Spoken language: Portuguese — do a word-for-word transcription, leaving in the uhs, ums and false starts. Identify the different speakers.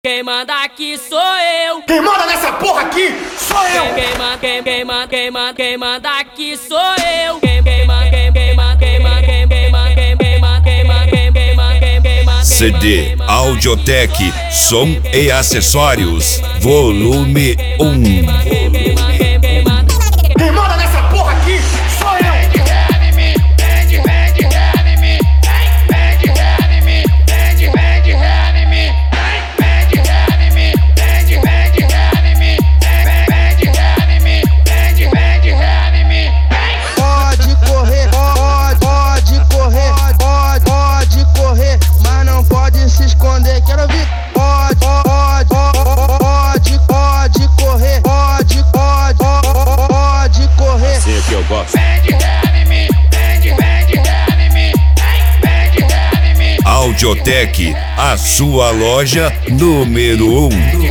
Speaker 1: Quem manda aqui sou eu.
Speaker 2: Quem manda nessa porra aqui sou eu.
Speaker 1: Quem manda, quem, quem manda, quem manda, quem manda aqui sou eu. Quem, quem manda, quem, quem manda, quem manda, quem, quem manda, quem, quem manda, quem manda, quem, quem manda, quem, quem manda.
Speaker 3: C D Audiotech, som e acessórios, volume um.
Speaker 2: Quem manda nessa porra aqui sou eu.
Speaker 4: Pode correr, pode, pode correr, pode, pode correr, mas não pode se esconder. Quero ver. Pode, pode, pode, pode correr, pode, pode, pode correr.
Speaker 3: Assim é que eu gosto. Audiotech, a sua loja número um.